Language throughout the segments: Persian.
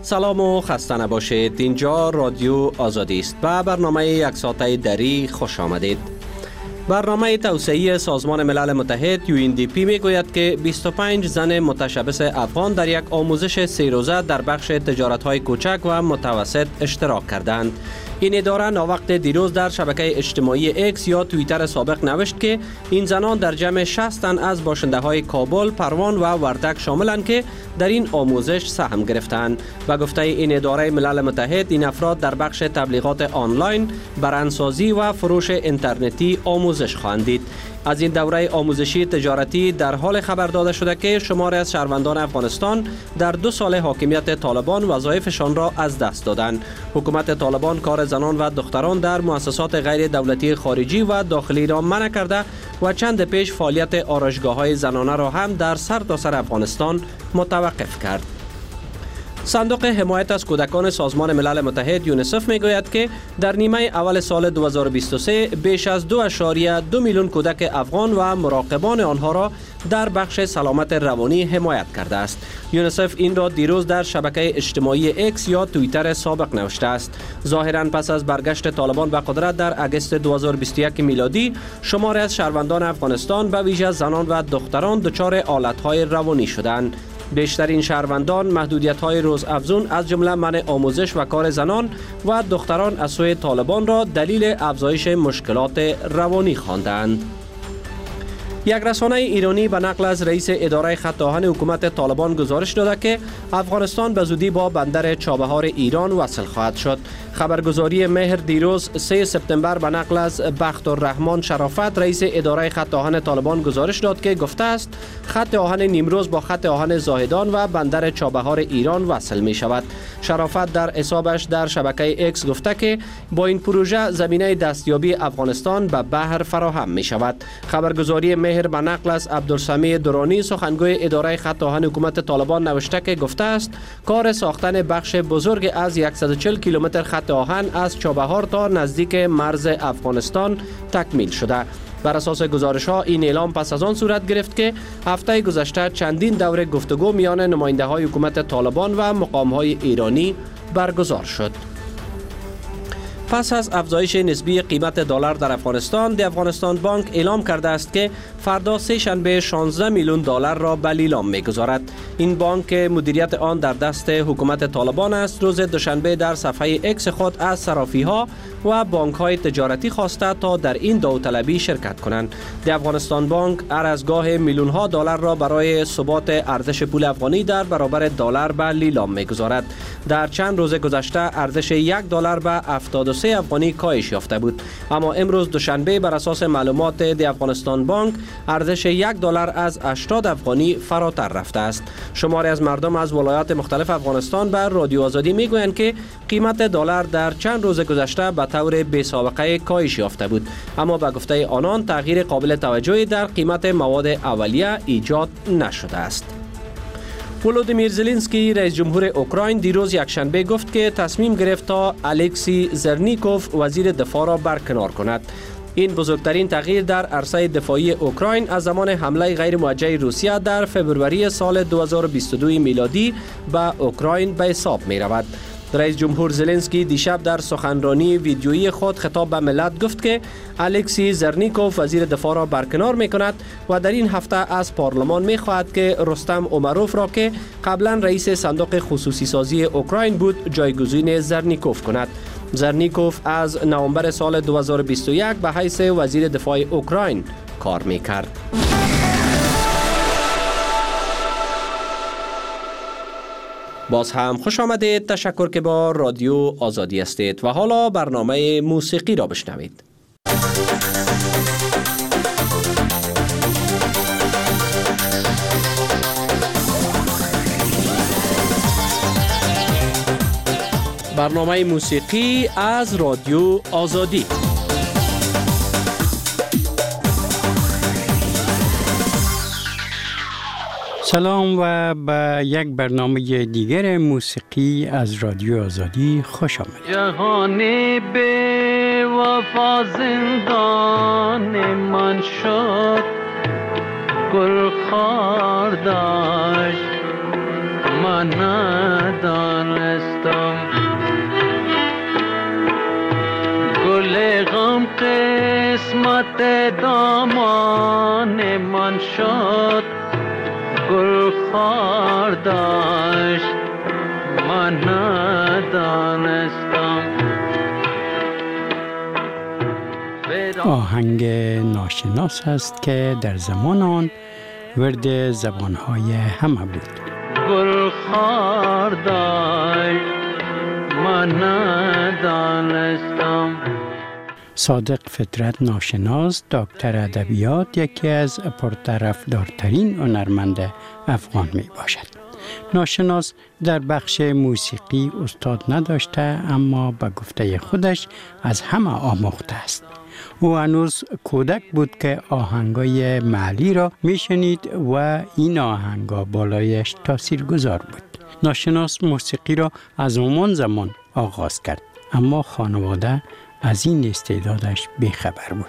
سلام و خسته نباشید. اینجا رادیو آزادی است. به برنامه یک ساعته دری خوش آمدید. برنامه توسعه‌ای سازمان ملل متحد UNDP میگوید که 25 زن متشبث افغان در یک آموزش 3 روزه در بخش تجارت‌های کوچک و متوسط اشتراک کردند. این اداره ناوقت دیروز در شبکه اجتماعی اکس یا توییتر سابق نوشت که این زنان در جمع 60 تن از باشنده‌های کابل، پروان و وردک شاملند که در این آموزش سهم گرفتند. به گفته این اداره ملل متحد، این افراد در بخش تبلیغات آنلاین، برندسازی و فروش اینترنتی آموزش خواهند دید. از این دوره آموزشی تجارتی در حال خبر داده شده که شماری از شهروندان افغانستان در 2 سال حاکمیت طالبان وظایفشان را از دست دادند. حکومت طالبان کار زنان و دختران در مؤسسات غیر دولتی خارجی و داخلی را منع کرده و چند پیش فعالیت آرایشگاه‌های زنانه را هم در سرتاسر افغانستان متوقف کرد. صندوق حمایت از کودکان سازمان ملل متحد یونیسف میگوید که در نیمه اول سال 2023 بیش از 2.2 میلیون کودک افغان و مراقبان آنها را در بخش سلامت روانی حمایت کرده است. یونیسف این را دیروز در شبکه اجتماعی اکس یا توییتر سابق نوشته است. ظاهراً پس از برگشت طالبان به قدرت در اگست 2021 میلادی، شماری از شهروندان افغانستان به ویژه زنان و دختران دچار آلت‌های روانی شدند. بیشترین شهروندان محدودیت‌های روزافزون از جمله منع آموزش و کار زنان و دختران از سوی طالبان را دلیل افزایش مشکلات روانی خواندند. یک رسانه ایرانی به نقل از رئیس اداره خط آهن حکومت طالبان گزارش داده که افغانستان به زودی با بندر چابهار ایران وصل خواهد شد. خبرگزاری مهر دیروز 3 سپتامبر به نقل از بختالرحمن شرافت رئیس اداره خط آهن طالبان گزارش داد که گفته است خط آهن نیمروز با خط آهن زاهدان و بندر چابهار ایران وصل می شود. شرافت در حسابش در شبکه اکس گفته که با این پروژه زمینه دستیابی افغانستان به بحر فراهم می شود. خبرگزاری مهر به نقل از عبدالسمیع درانی سخنگوی اداره خط آهن حکومت طالبان نوشته که گفته است کار ساختن بخش بزرگ از 140 کیلومتر خط آهن از چابهار تا نزدیک مرز افغانستان تکمیل شده. بر اساس گزارش ها این اعلام پس از آن صورت گرفت که هفته گذشته چندین دوره گفتگو میان نماینده های حکومت طالبان و مقام های ایرانی برگزار شد. پس از افزایش نسبی قیمت دلار در افغانستان، دی افغانستان بانک اعلام کرده است که فردا سه شنبه 16 میلیون دلار را به لیلام می‌گذارد. این بانک که مدیریت آن در دست حکومت طالبان است، روز دوشنبه در صفحه اکس خود از صرافی‌ها و بانک‌های تجارتی خواسته تا در این داوطلبی شرکت کنند. دی افغانستان بانک هر از گاه میلیون‌ها دلار را برای ثبات ارزش پول افغانی در برابر دلار به لیلام می‌گذارد. در چند روز گذشته ارزش $1 به 73 افغانی کاهش یافته بود، اما امروز دوشنبه بر اساس معلومات دی افغانستان بانک ارزش $1 از 80 افغانی فراتر رفته است. شماری از مردم از ولایات مختلف افغانستان بر رادیو آزادی میگویند که قیمت دلار در چند روز گذشته به طور بی سابقه کاهش یافته بود، اما به گفته آنان تغییر قابل توجهی در قیمت مواد اولیه ایجاد نشده است. ولودیمیر زلنسکی رئیس جمهور اوکراین دیروز یکشنبه گفت که تصمیم گرفت تا الکسی زرنیکوف وزیر دفاع را برکنار کند. این بزرگترین تغییر در عرصه دفاعی اوکراین از زمان حمله غیر موجه روسیه در فوریه سال 2022 میلادی به اوکراین به حساب می رود. رئیس جمهور زلنسکی دیشب در سخنرانی ویدیویی خود خطاب به ملت گفت که الکسی زرنیکوف وزیر دفاع را برکنار می کند و در این هفته از پارلمان می خواهد که رستم اومروف را که قبلا رئیس صندوق خصوصی سازی اوکراین بود جایگزین زرنیکوف کند. زرنیکوف از نوامبر سال 2021 به حیث وزیر دفاع اوکراین کار می کرد. باز هم خوش آمدید. تشکر که با رادیو آزادی هستید و حالا برنامه موسیقی را بشنوید. برنامه موسیقی از رادیو آزادی. سلام و به یک برنامه دیگر موسیقی از رادیو آزادی خوش آمدید. جهانی به وفا زندان من شد، گل خار داشت من ندانستم، خط دامان من شد گل خار داشت من ندانستم. آهنگ ناشناس است که در زمان آن ورد زبانهای همه بود. گل خار داشت من ندانستم. صادق فطرت ناشناس، دکتر ادبیات، یکی از پرطرفدارترین هنرمند افغان می باشد. ناشناس در بخش موسیقی استاد نداشته، اما به گفته خودش از همه آموخته است. او هنوز کودک بود که آهنگای محلی را میشنید و این آهنگا بالایش تاثیرگذار بود. ناشناس موسیقی را از همان زمان آغاز کرد، اما خانواده از این استعدادش بیخبر بود.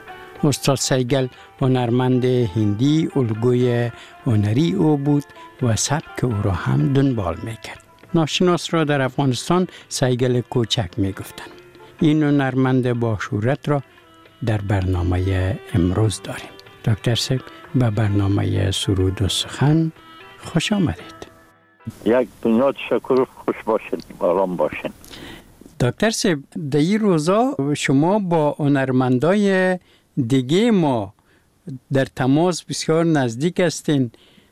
استاد سیگل هنرمند هندی الگوی هنری او بود و سبک او را هم دنبال میکرد. ناشناس را در افغانستان سیگل کوچک میگفتند. این هنرمند با شهرت را در برنامه امروز داریم. دکتر صاحب به برنامه سرود و سخن خوش آمدید. یک دنیا تشکر، خوش باشین، آرام باشین. دکتر صاحب در این روزا شما با هنرمندای دیگه ما در تماس بسیار نزدیک هستین.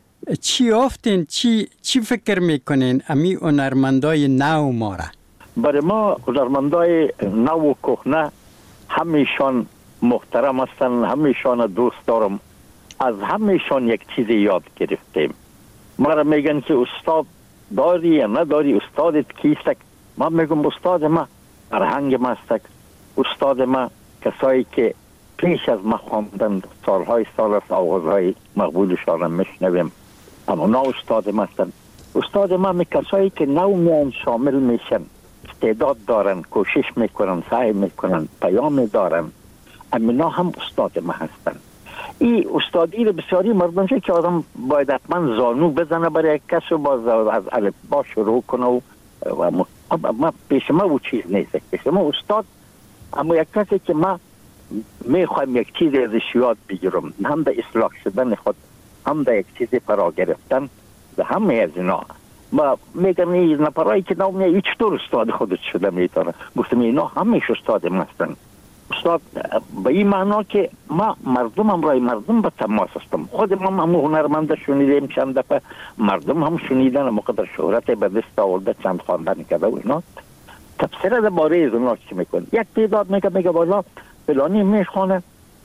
چی یافتین؟ چی فکر میکنین امی هنرمندای نو ما را؟ برای ما هنرمندای نو و کهنه همیشان محترم هستن، همیشان دوست دارم. از همیشان یک چیز یاد گرفتیم. ما را میگن که استاد داری یا نداری، استادت کیست؟ ما میگم استاد ما فرهنگ ما است. استاد ما کسایی که پیش از ما خواندن، سالهای سال از آوازهای مقبولشان میشنویم، اما نه استاد ما هستن. استاد ما می کسایی که نو میان شامل میشن، استعداد دارن، کوشش میکنن، سعی میکنن، پیام دارن، اما هم استاد ما هستن. این استادی رو بسیاری مردم که آدم باید حتما زانو بزنه برای یک کس و باز از الفبا شروع کنه و ما پیش ما او چیز نیست. پیش ما استاد اما یک کسی که ما میخوایم یک چیز ازش یاد بگیرم، هم در اصلاح شدن خود، هم در یک چیز فرا گرفتن و همه از اینا. ما میگم این نفرایی که نو میگه چطور استاد خودت شده میتونه؟ گفتم اینا همیشه استاد ما هستن. استاد به این معنا که ما مردم همراه مردم به تماس هستم. خود ما هم هنرمند شنیدیم چند دفعه، مردم هم شنیدن، مقدر شهرت به دست آورده، چند خواندن کرده و اینا. تفسیر درباره از اونا چی میکنه؟ یک تعداد میگه والا فلانی میخوانه،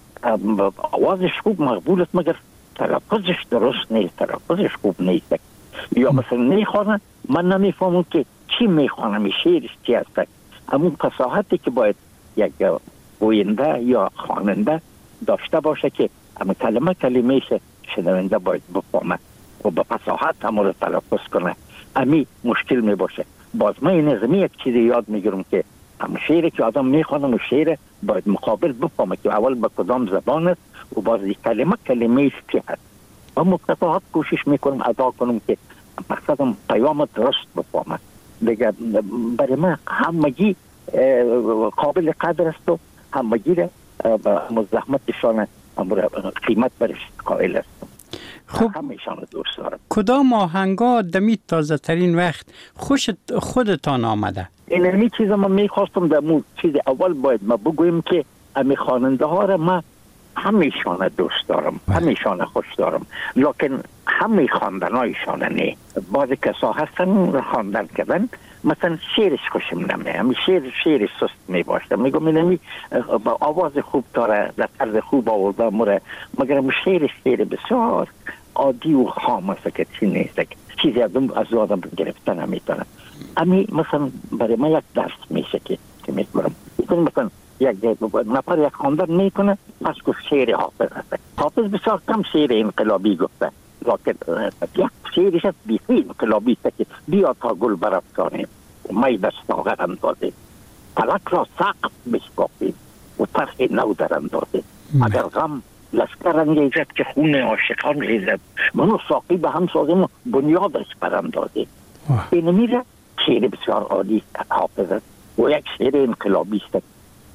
آوازش خوب مقبول است مگر تلفظش درست نیست، تلفظش خوب نیست. یا مثلا میخوانه من نمیفهمم که چی میخوانه، شعرش چی هست. همون فصاحتی که باید یک گوینده یا خواننده داشته باشه که همون کلمه‌ش شنونده باید بفهمه و با فصاحت همون رو تلفظ کنه. امی مشکل می باشه. باز من این از یک چیزی یاد میگیرم که همون شعری که آدم میخوانه و شعر باید مقابل بفهمه که اول با کدام زبان است و باز کلمه‌ش چی هست. و مفصاحت کوشش میکنم ادا کنم که مقصدم پیام درست بفهمه. دیگه برای من همگی قابل قدر است و همگی را مزاحمتشان قیمت برش قائل است. خب همیشان دوست دارم. کدام آهنگا دمی تازه ترین وقت خودتان آمده؟ این چیز ما میخواستم در مورد چیز اول باید ما بگویم که امی خواننده ها را ما همیشان دوست دارم، همیشان خوش دارم، لکن همی خواندن هایشان نه. بعضی کسا هستن خواندن کردن، مثلا شعرش خوشم نمیاد، همی شعرش سست میباشد، میگم اینمی با آواز خوب داره، در طرز خوب آورده مره، مگر شعر بسیار عادی و خام است که چی نیست، چیزی از آدم گرفتن نمیتونه. امی مثلا برای ما یک درس میشه که میکنم مثلا یک نفر یک خواندن میکنه، پس گفت شعر حافظ است. حافظ بسیار کم شعر انقلابی گفته، لکن یک شعرش بیخی انقلابی است که بیا تا گل برافکنیم و می دست آغر اندازیم، فلک را سقف بشکافیم و طرح نو در اندازیم. اگر غم لشکر انگیزد که خون عاشقان ریزد، منو ساقی به هم سازیم و بنیادش براندازیم. این میره شعر بسیار عالی حافظ است و یک شعر انقلابی است.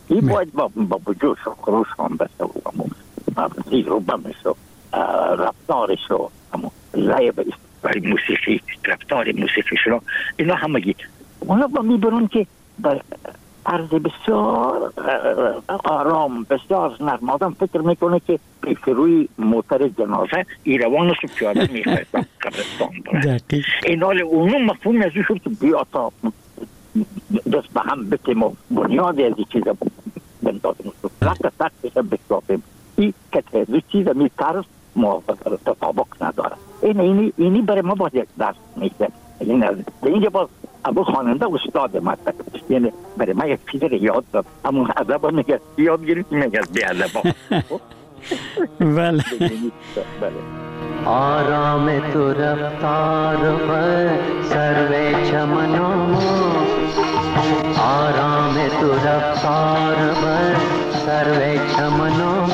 این باید با جوش و خروش هم بسته و زیر و بمش و رفتارش و لایب موسیقی رفتار موسیقی شما اینا همگی اونا با میبرون که عرض بسیار آرام بسیار نرم آدم فکر میکنه که پیش روی موتر جنازه ایروانش پیاده میخواید قبرستان بره این حال اونو مفهوم از شد که بیا تا دست به هم بتیم و بنیاد از این چیزا بندازیم لکه تکتش بشکافیم این که از چیزا میترس موافقه تطابق نداره اینی برای ما باید یک درس میشه اینجا باز ابو خواننده استاد مطلب یعنی برای ما یک چیز رو یاد داد همون ادب میگه یاد گرفت میگه بی ادب بله آرام تو رفتار و سرو چمنو آرام تو رفتار و سرو چمنو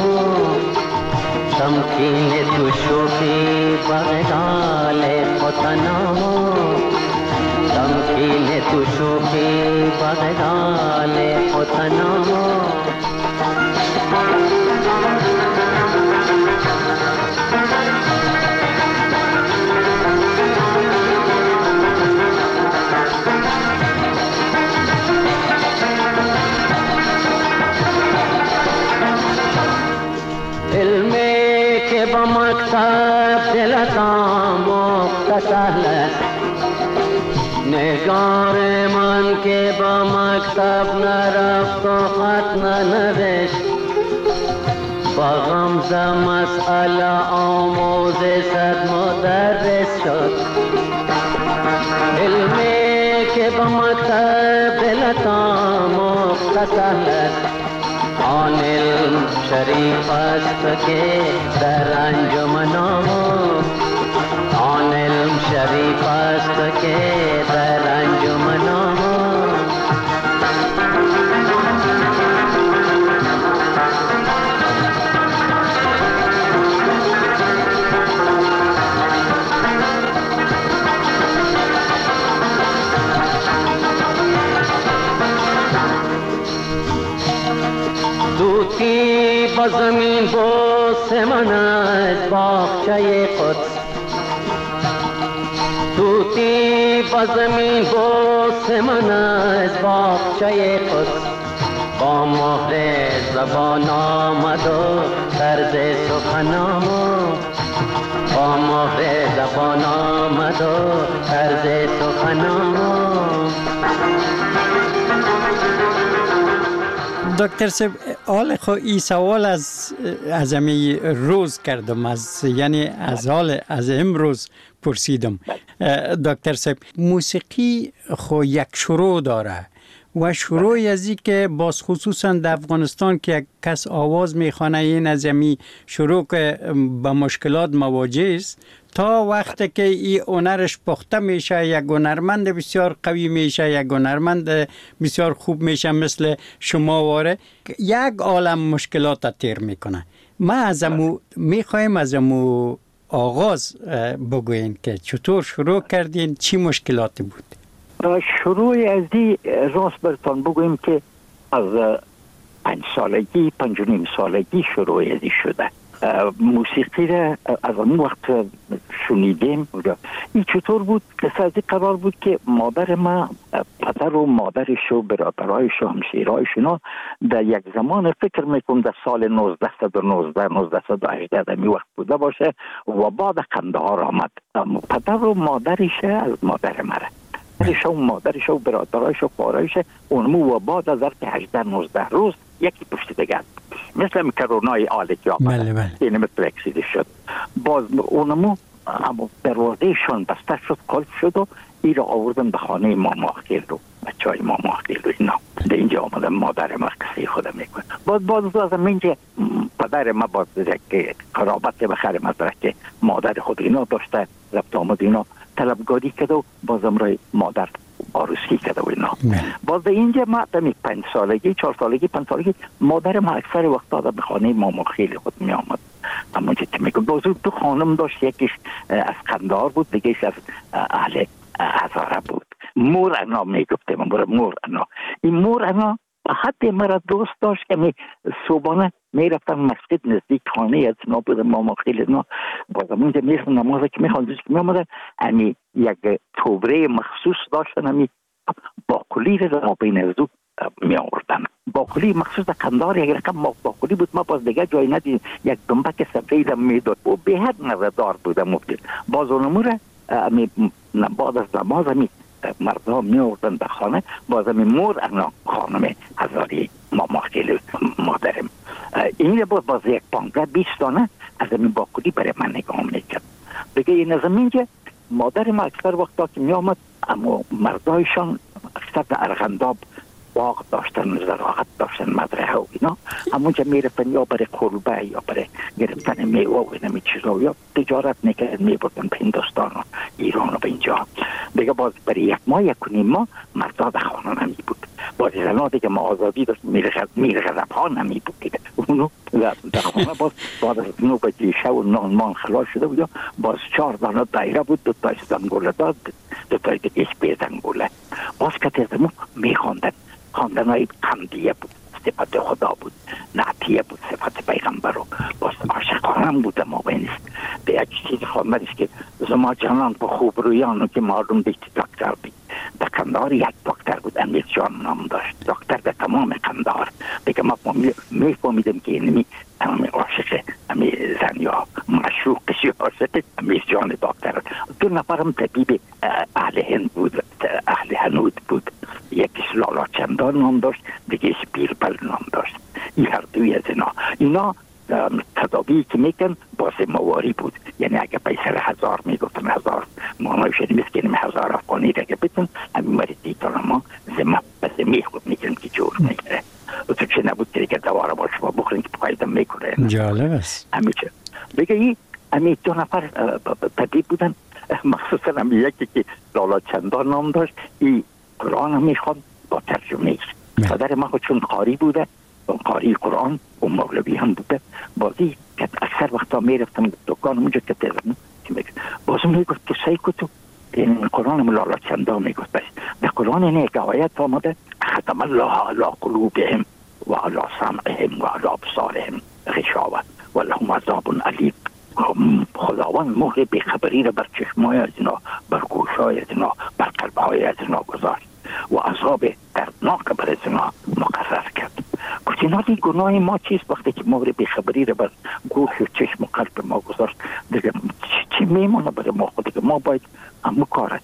تمکین تو شوخی بغدال خطنو تمکین تو شوخی بغدال خطنو مکتب دلتا مختصر نگار من که با مکتب نرفت و خط ننوشت با غمزه مسئله آموز صد مدرس شد علمی که با مکتب دلتا مختصر آن علم شریف است که در انجمنام آن علم شریف است که در انجمنام دوتی با زمین بوسه من از باغچه قدس دوتی با زمین بوسه من از باغچه قدس با مهر زبان آمد و طرز سخنام با مهر زبان آمد و طرز سخنام دکتر صاحب حال خو این سوال از امی روز کردم یعنی از حال از امروز پرسیدم دکتر صاحب موسیقی خو یک شروع داره و شروع از این که باز خصوصا در افغانستان که یک کس آواز میخوانه این از امی شروع که با مشکلات مواجه است تا وقتی که این هنرش پخته میشه یک هنرمند بسیار قوی میشه یک هنرمند بسیار خوب میشه مثل شما واره یک عالم مشکلات تیر میکنه ما از امو میخوایم از امو آغاز بگوین که چطور شروع کردین چی مشکلاتی بود شروع از دی راست برتان بگویم که از 5 سالگی 5.5 سالگی شروع ازی شده موسیقی را از اون وقت شنیدیم این چطور بود که از قرار بود که مادر ما پدر و مادرش و برادرایش و همسایرایش اینا در یک زمان فکر میکنم در سال 1919 1918 می وقت بوده باشه و بعد قندهار آمد پدر و مادرش از مادر مره مادرش و برادرایش و خواهرایش اونمو و بعد از 18 19 روز یکی پشت دیگر مثل کرونای آلی که آمده اینه مثل اکسیده شد باز اونمو دروازهشون بسته شد کلف شد و ای را آوردن به خانه ماما خیل رو بچه های ماما خیل رو اینا در اینجا آمدن مادر ما کسی خودم میکنه باز از اینجا پدر ما باز که قرابت بخیر مدرک که مادر خود اینا داشته رفت آمد اینا طلبگاری کرده و بازم رای مادر عروسی کرده و اینا باز اینجا ما دمی 5 سالگی 4 سالگی 5 سالگی مادر ما اکثر وقتا به خانه ماما خیلی خود می آمد اما چه میگم باز دو خانم داشت یکیش از قندهار بود دیگهش از اهل هزاره بود مور انا میگفتیم مور انا این مور انا حتی مرا دوست داشت که صبحانه میرفتم مسجد نزدیک خانه از اینا بودم، ما خیلی اینا بازم اونجا میرفتم نماز که میخواندم که میامدن امی یک توبره مخصوص داشتن، امی باقلی را ما بین از دو می آوردن. باقلی مخصوص قندار یک رقم باقلی بود، ما باز دیگه جای ندید، یک دنبک سفید میداد و به حد مزه‌دار بود. مفید باز اونمو را بعد از نماز مردم می آوردن به خانه، باز مور انا خانم هزاری ما خیلی مادرم این باز یک 15-20 دانه از این باقلی برای من نگاه میکرد. دیگه این از اینجا مادر ما اکثر وقتا که می آمد، اما مردایشان اکثر در ارغنداب باغ داشتن، زراعت داشتن، مزرعه و اینا، همونجا میرفتن یا برای کلبه یا برای گرفتن میوه و اینمی چیزا، یا تجارت میکردن میبردن به هندوستان و ایران و به اینجا. دیگه باز برای یک ماه 1.5 ماه مردا در خانه نمی بود. باز زنا دیگه ما آزادی داشت، میرغذب ها نمی بود دیگه. اونو در خانه باز بعد از 9 بجه شب و نان خلاص شده بود، باز 4 دانه دایره بود، 2 تا زنگوله داد، 2 تا دیگه به زنگوله. باز که تزمو میخواندن، خواندنهای قمدیه بود، صفت خدا بود، نعتیه بود، صفت پیغمبر رو، باز عاشقانم بود. ما بینیست به یک چیز خواندنیست که زما جانان به خوب رویانو که معلوم دیگه دکتر بید. در قندار یک دکتر بود، امیر جان نام داشت، دکتر در تمام قندار. دیگه ما میفهمیدم که اینمی عاشق زن یا مشروقش یا عاشق امیر جان دکتر. 2 نفرم طبیب اهل هند بود، اهل هنود بود، یکیش لالا چندان نام داشت، دیگهش بیربل نام داشت. این هر دوی از اینا تداوی که میکن باز مواری بود، یعنی اگه پیسر 1000 میگفتن 1000 ما شدیم مسکنیم 1000 افغانی را که بتن همین مریضی تا ما زمی خود میکنم که جور میگره و تو چه نبود که دواره باش با بخورین که پایدم میکنه. جالب است. همیشه بگه این 2 نفر طبیب بودن، مخصوصا همی یکی که لالا چندان نام داشت، این قرآن هم میخواد با ترجمه. پدر ما خود چون قاری بوده، قاری قرآن و مولوی هم بوده، بازی که اکثر وقتا میرفتم دکان اونجا که تزمون بازم میگفت که سعی کتو این قرآن مولانا چندان میگفت. بس در قرآن این یک آیت آمده ختم الله علی قلوبهم و علی سمعهم و علی ابصارهم غشاوه و لهم عذاب علیم. خداوند مهر بیخبری را بر چشمای از اینا، بر گوشای از اینا، بر قلبهای از اینا گذاشت و عذاب دردناک بر از اینا مقرر کرد. گفت اینا دی گناه ما چیست وقتی که مهر بیخبری را بر گوش و چشم و قلب ما گذاشت؟ دیگه چی میمونه برای ما؟ خود که ما باید همو کاره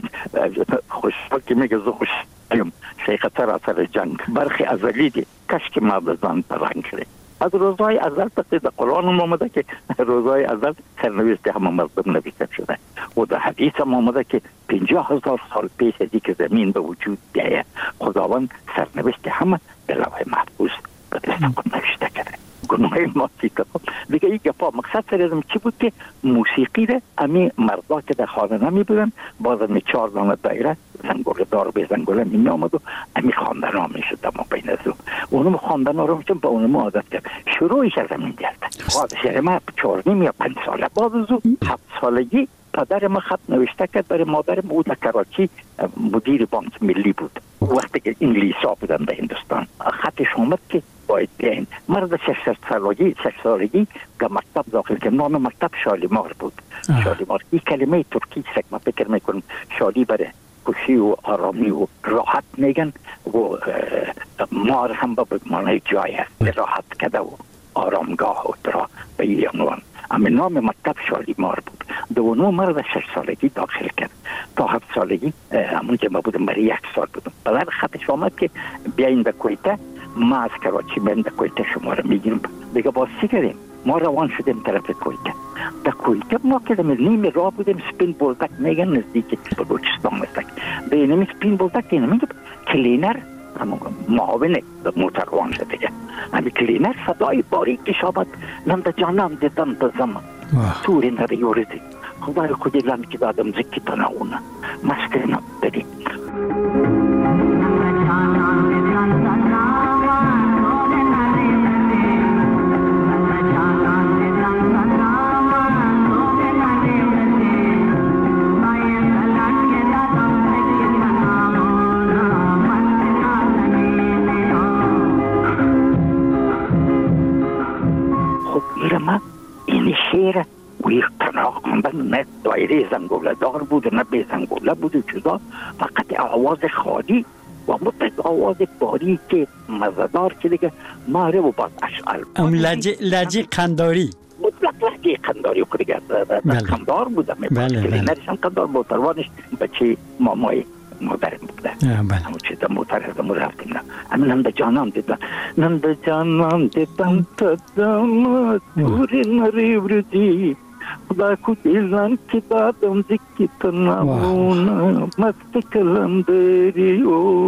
خوشحال که میگه زو خوشحالیم شیخه اثر جنگ برخی ازلی دی کش که ما بزن پرنگ شده. از روزهای ازل پس در قرآن آمده که روزهای ازل سرنوشت همه مردم نوشته شده و در حدیث هم آمده که 50,000 سال پیش از که زمین به وجود بیاید خداوند سرنوشت همه به لوح محفوظ به دست خود نوشته کرده. گناه ما چیکار دیگه این گپا مقصد سرم چی بود که موسیقی را امی مردا که در خانه نمی بودن باز امی 4 دانه دایره زنگوله دار به زنگوله می آمد و امی خواندن ها می شد ما بین از اونم خواندن ها رو میشم به اونم عادت کرد. شروعش از همین گرده شهر ما 4 یا 5 ساله بعد از 7 سالگی پدر ما خط نوشته کرد برای مادرم. او در کراچی مدیر بانک ملی بود وقتی که انگلیسا بودن به هندوستان. خطش اومد که باید بیاین. مرد 6 سالگی که مکتب داخل که نام مکتب شالیمار بود. شالیمار این کلمه ترکی که ما فکر میکنم شالی برای خوشی و آرامی و راحت میگن و مار هم به معنی جای هست، راحت کده و آرامگاه و درا به این عنوان. اما نام مکتب شالیمار بود. دوانو مرد 6 سالگی داخل کرد تا 7 سالگی همون که ما بودم برای 1 سال بودم. بعد خطش آمد که بیاین به کویته، ما از کراچی بین به کویته شما رو میگیرم. دیگه باز چی کردیم؟ ما روان شدیم طرف کویته. در کویته ما که نیم راه بودیم سپین بولدک میگن نزدیک بلوچستان است. به اینمی سپین بولدک اینمی کلینر معاون موتروان شده دیگه. همی کلینر صدای باریکش آمد نمده جانم دیدم به زمان توری نریورزی خدای خودی لن که دادم زکی تناونه مسترنا بدی. خب ایرما این شعر و یک تنها خواندن، نه دایره زنگوله دار بود نه به زنگوله بود چیزا، فقط آواز خالی و مطلق آواز باری که مزدار که دیگه ماره و باز اشعال لجه قنداری مطلق لجه قنداری که دیگه قندار بودم نریشم قندار موتروانش بچه مامای مادرم بوده همون چیز موتر رفتیم نه همین ننده جانان دیدم ننده جانان دیدم تا داماد دوری نری وردی خدا کدیلن که دادم زکی تا نمونه مست کلم داری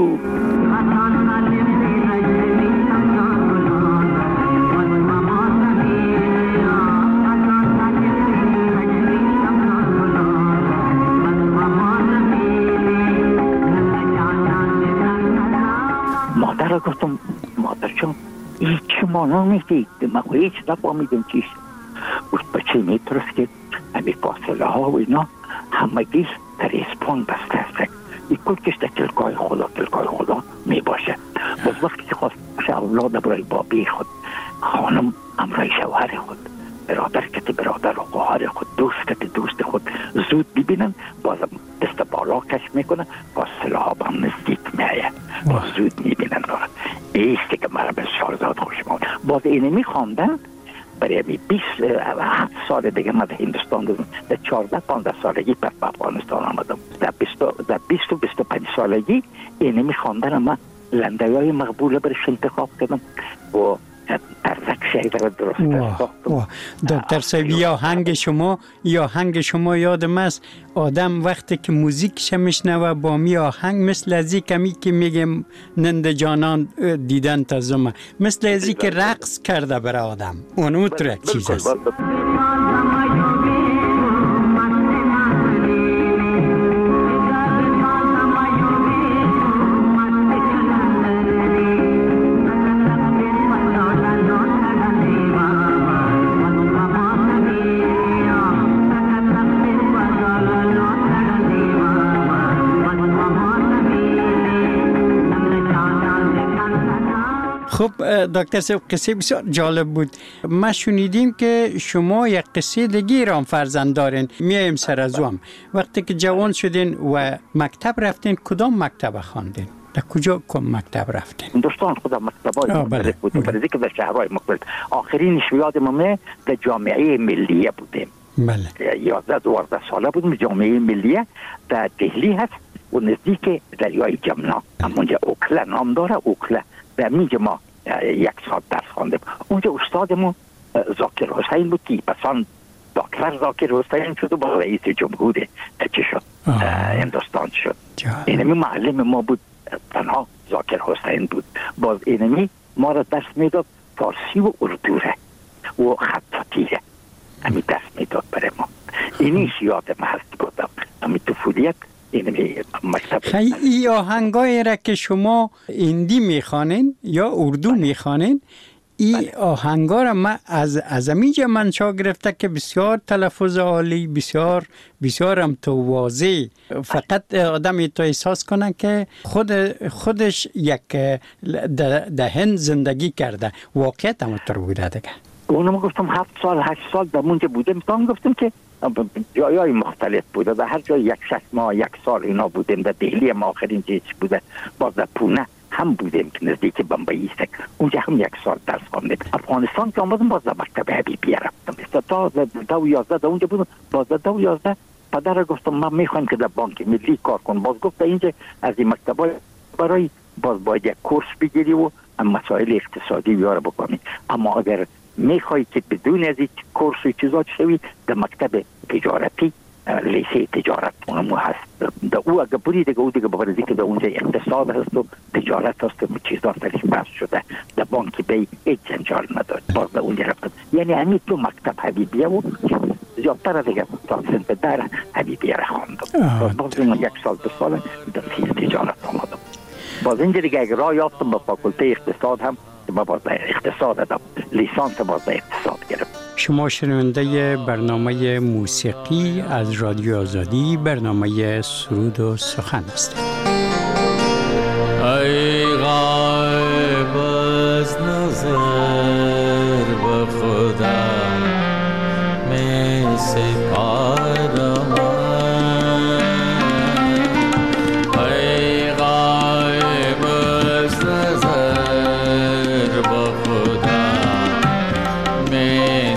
مادر گفتم مادر چون هیچ مانا میدید من هیچ نفهمیدم چیست گفت بچه میترست که همی فاصله ها و اینا همگی در اسپان بسته است این کل کشته تلقای خدا می باشه باز وقتی که خواست اولاد برای بابی خود خانم امرای شوهر خود برادر کت برادر و خواهر خود دوست کت دوست خود زود ببینن بازم دست بالا کش میکنن فاصله ها با هم نزدیک میایه باز زود میبینن ایستی که مرا به شارزاد خوش ماند باز اینه میخواندن برای 27 سال دیگه من در هندوستان بودم در 14-15 سالگی پس به افغانستان آمدم در 20-25 سالگی اینه میخواندن من لنده های مقبوله برش انتخاب کردم و ترزک شهید را درست ساختم دکتر صاحب یا آهنگ شما یادم است آدم وقتی که موزیکش میشنوه با می آهنگ مثل ازی کمی که میگم ننده جانان دیدن تا زمان مثل ازی که رقص کرده برای آدم اونو ترک چیز است خب دکتر صاحب قصه بسیار جالب بود. ما شنیدیم که شما یک قصه دیگه ایران فرزند دارین. میایم سر از هم وقتی که جوان شدین و مکتب رفتین کدام مکتب خواندین؟ در کجا مکتب رفتین؟ هندوستان خدا مکتبای مختلف بودیم برای که در شهرهای مختلف. آخرینش یادمه در جامعه ملیه بودیم. بله. 11-12 ساله بودیم. جامعه ملیه در دهلی هست و نزدیک دریای جمنا. همونجا اوکلا نام داره. اوکلا در میگه ما 1 ساعت درس خواندیم. اونجا استادمون ذاکر حسین بود که پسان دکتر ذاکر حسین شد و با رئیس جمهور چه شد هندوستان شد. اینمی معلم ما بود تنها ذاکر حسین بود. باز اینمی ما را درس میداد فارسی و اردو و خطاطیه همی درس میداد برای ما. اینیش یاد ما هست بودم همی طفولیت اینمی مکتب. خیلی آهنگایی را که شما هندی میخوانین یا اردو میخوانین این آهنگا را من از امیجا منشا گرفته که بسیار تلفظ عالی بسیار هم تو واضح فقط آدم تو احساس کنه که خودش یک ده هند زندگی کرده واقعیت هم طور بوده دیگه. اونم گفتم 7 سال 8 سال در اونجا بودم تا گفتم که جایای مختلف بوده و هر جای 6 ماه 1 سال اینا بودیم. در دهلی ما آخرین جیش بوده. باز در پونه هم بودیم که نزدیک بمبئی است. اونجا هم 1 سال درس خواندیم. افغانستان که آمدم باز در مکتب حبیبیه رفتم. تا 2011 اونجا بودم. باز 2011 پدر گفتم من میخوام که در بانک ملی کار کنم. باز گفت اینجا از این مکتبای برای باز باید یک کورس بگیری و مسائل اقتصادی بیاره بکنی. اما اگر میخوای که بدون از این کورس و چیزا شوی در مکتب تجارتی لیسه تجارت اونمو هست. در او اگه بری دیگه او دیگه ببرزی که در اونجا اقتصاد هست و تجارت هست و چیزا سرش بحث شده. در بانک بی هیچ جنجال نداره. باز در اونجا رفتن. یعنی همین تو مکتب حبیبیه و زیادتر دیگه تا سنت در حبیبیه را خواندم. باز 1 سال 2 سال در تجارت آمدم. باز اینجا دیگه اگه راه یافتم با فاکولته اقتصاد هم ما باز اقتصاد دادم. لیسانس باز اقتصاد گرفت. شما شنونده برنامه موسیقی از رادیو آزادی برنامه سرود و سخن هستید. ای غایب از نظر به خدا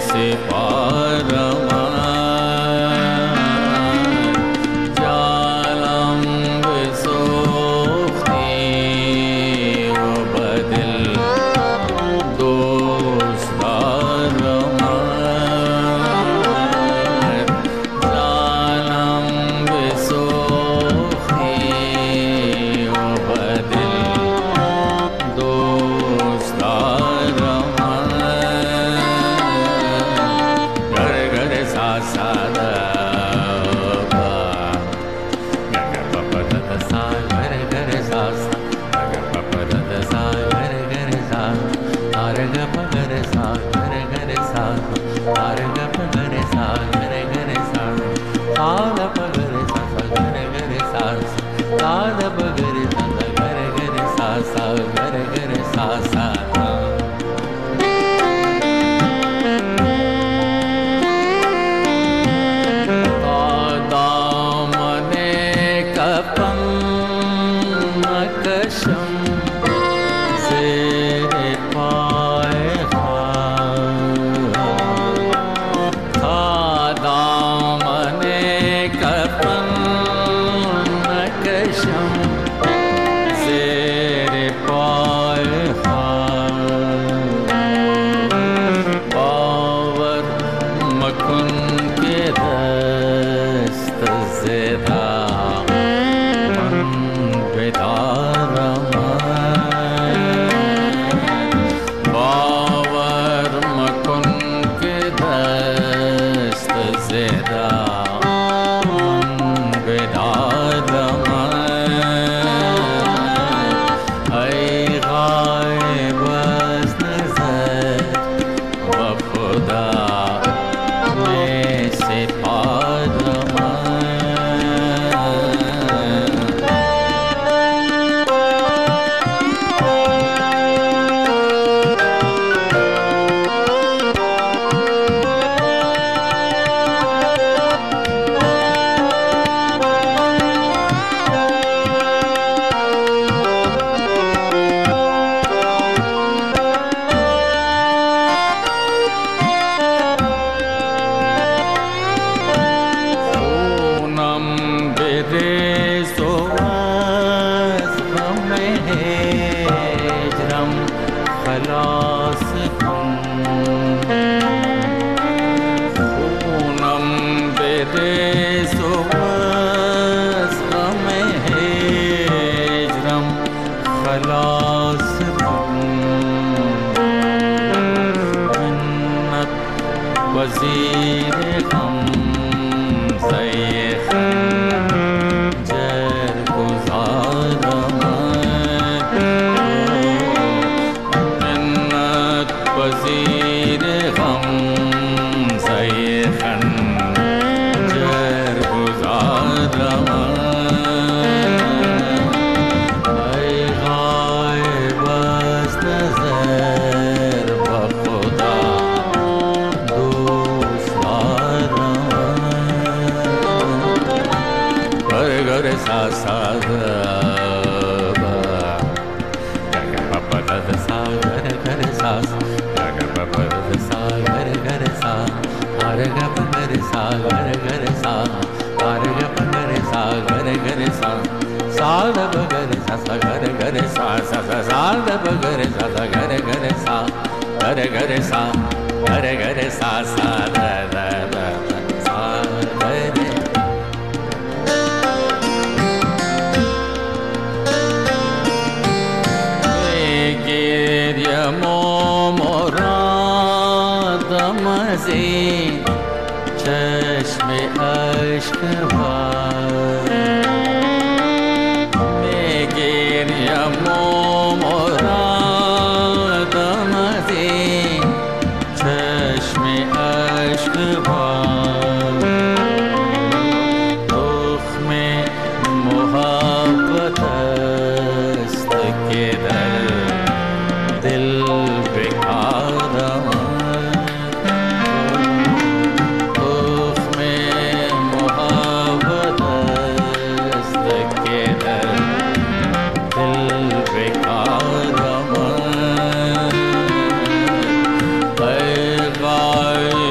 Bye.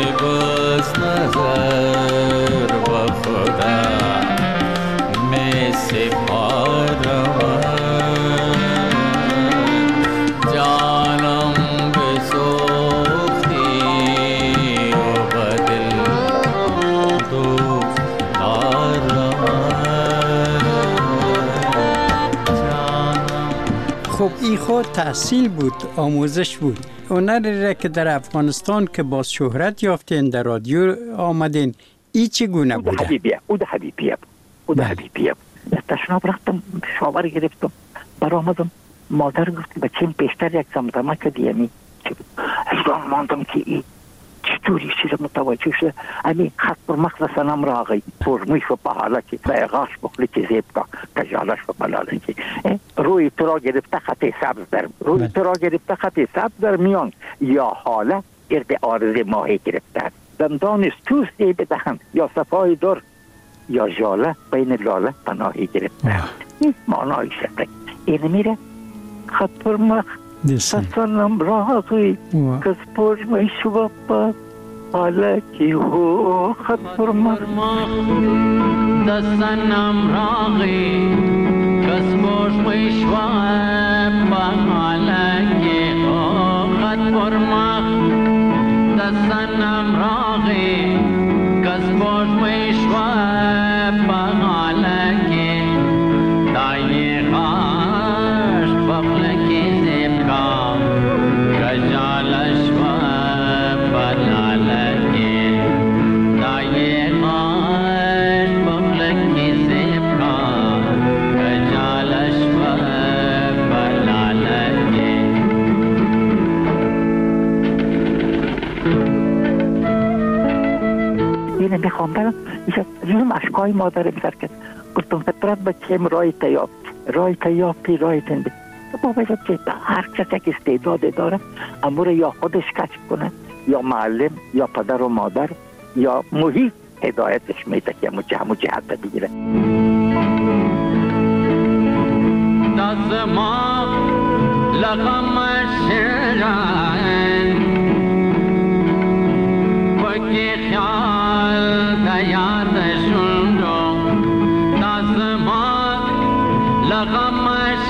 خود تحصیل بود، آموزش بود. هنری را که در افغانستان که باز شهرت یافتین در رادیو آمدین، ای چگونه بوده؟ او ده حبیبیه. تشناب رفتم، شاور گرفتم، برآمدم. مادر گفت بچه‌م پیشتر یک زمزمه کردی، یعنی حیران ماندم که این چطوری چیز متوجه شده. امی خط پر مغز سنم راغی فرموش و بحاله که غاش بخلی که زیب که کجالش و بلاله که روی تو را گرفته خط سبز در میان، یا حاله گرد آرز ماهی گرفته، دندان استوس بدهن، یا صفای در یا جاله بین لاله پناهی گرفته. این معنای شده. این میره خط پر مغز سنم راغی کس پرمش و حالا که هو خط پر مغز دستنم راغی کس پرمش و حالا که هو خط پر مغز دستنم راغی کس پرمش و حالا که دای غاش بفلکی زیب کا کجالش و بلاله که دای غاش بفلکی زیب کا کجالش و بلاله که اینه میخواندم جنم اشکای مادر بسر کرد. گفتم فطرت بچه‌م رای تیافتی رای تنده. بابا جب که هر کس یک استعداد داره، امور یا خودش کشف کنه، یا معلم، یا پدر و مادر، یا محیط هدایتش میده که همو جهت بگیره. دست ما لغم شیران وکی خیال دیادشون رو، دست ما لغم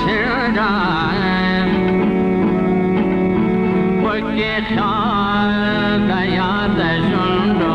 شیران وکی خیال دیادشون رو،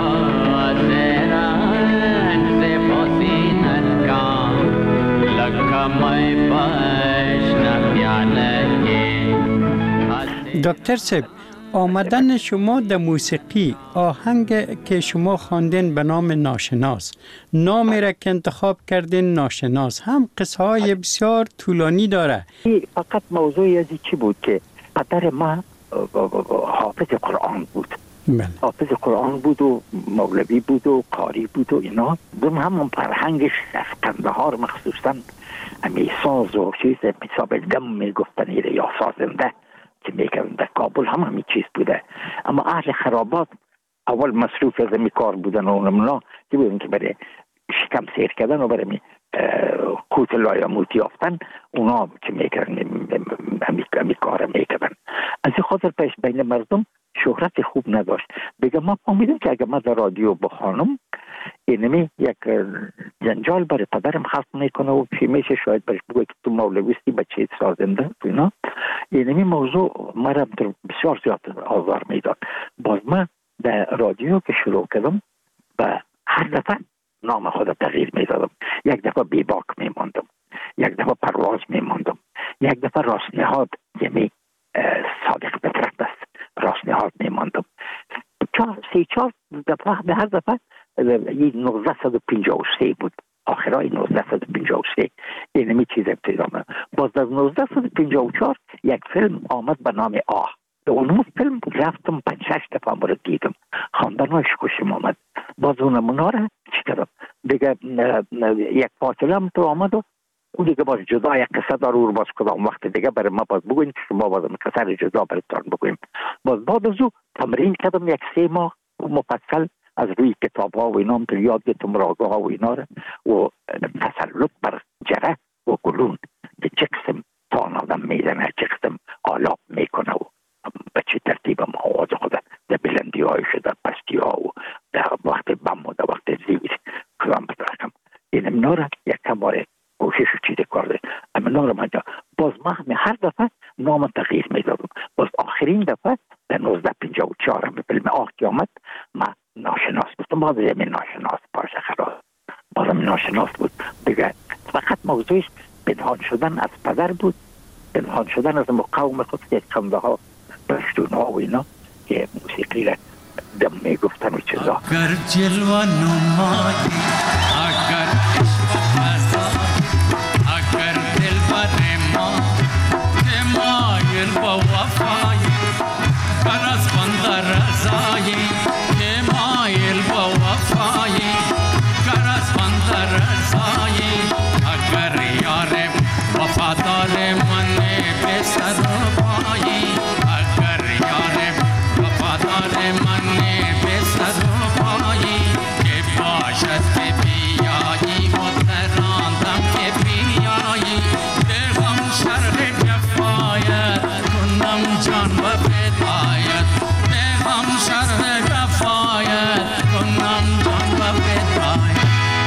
زیران سپاسینت کا لکمای پش نبیانگی. دکتر صاحب، آمدن شما در موسیقی، آهنگ که شما خواندین به نام ناشناس، نامی را که انتخاب کردین ناشناس، هم قصه های بسیار طولانی داره. فقط موضوعی از چی بود که پدر ما حافظ قرآن بود. حافظ قرآن بود و مولوی بود و قاری بود و اینا. دوم همون فرهنگش از قندهار مخصوصا امی ساز و چیز حساب دم میگفتن یا سازنده که میکنن. در کابل هم همین چیز بوده، اما اهل خرابات اول مصروف از امی کار بودن و اونمنا که بودن که برای شکم سیر کردن و برای قوت لایموت یافتن، اونا که میکنن امی کار میکنن. از این خاطر پیش بین مردم شهرت خوب نداشت. بگم ما فهمیدم که اگر ما در رادیو بخوانم اینمی یک جنجال برای پدرم خلق میکنه و چی میشه، شاید برش بگوی که تو مولویستی بچه سازنده اینا. اینمی موضوع مرا بسیار زیاد آزار میداد. باز من در رادیو که شروع کردم و هر دفعه نام خود تغییر میدادم. یک دفعه بیباک میماندم، یک دفعه پرواز میماندم، یک دفعه راستنهاد، یعنی صادق فطرت است، راستنهاد میماندم. 3-4 دفعه به هر دفعه 1953 بود، آخرای 1953 اینمی چیز ابتدا من. باز در 1954 یک فیلم آمد به نام آه. در اون فیلم رفتم 5-6 دفعه رو دیدم، خواندنش خوشم آمد. باز اونمونا را چی کردم دیگه، یک فاصله هم تو آمد و اون دیگه باز جدا یک قصه داره، او باز کدام وقت دیگه برای ما باز بگوین که شما باز قصه جدا برایتان بگویم. باز بعد از او تمرین کردم 1-3 ماه مفصل از روی کتاب ها و اینا هم یاد گرفتم، راگه ها و اینا را و تسلط بر جره و گلون که چه قسم تان آدم میزنه، چه قسم آلاب میکنه و به چه ترتیب آواز خود در بلندی های شده، پستی ها و در وقت بم و در وقت زیر کلام بترکم. این امنا را یک کماره کوشش و چیز کرده. امنا را منجا باز من هر دفعه نام تغییر میدادم. باز آخرین دفعه در 1954 به فیلم آه که آمد من ناشناس بودم. باز یمی ناشناس باشه خراب، بازم ناشناس بود دیگه. فقط موضوعش پنهان شدن از پدر بود پنهان شدن از قوم خود که خنده ها پشتون ها و اینا که موسیقی را دم میگفتن و چیزا. اگر جلوه نمایی، اگر عشق فضایی، اگر دل بر ما که مایل با وفایی، گر از بنده رضایی که مایل با وفایی، گر از بنده رضایی، اگر یار وفادار من به سر و پایی، اگر یار وفادار من به سر و پایی، که باشد که بیایی مدراندم که بیایی، دلم شرح جفایت کنم جان و فدایت، دلم شرح جفایت کنم جان و فدایت.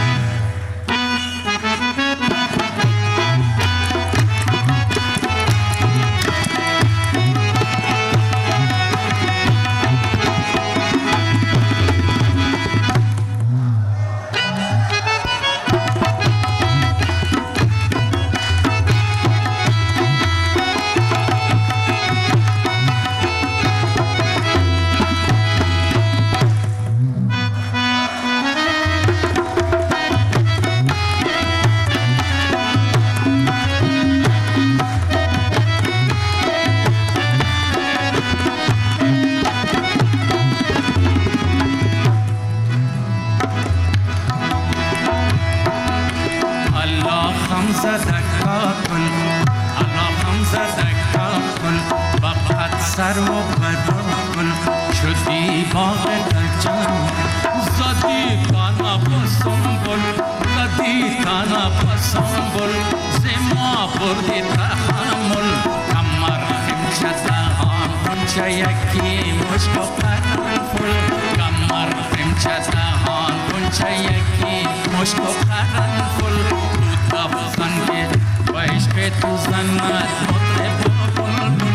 سر و برکن شدی باغ گلچن، زدی کانا بسنبل، زدی کانا بسنبل، زما بردی تحمل، کمر خمشت آن کنچه یکی مشک و قرنفل، کمر خمشت آن کنچه یکی مشک و قرنفل، تو دفزن که و عشق تو زند مطرب و بلبل،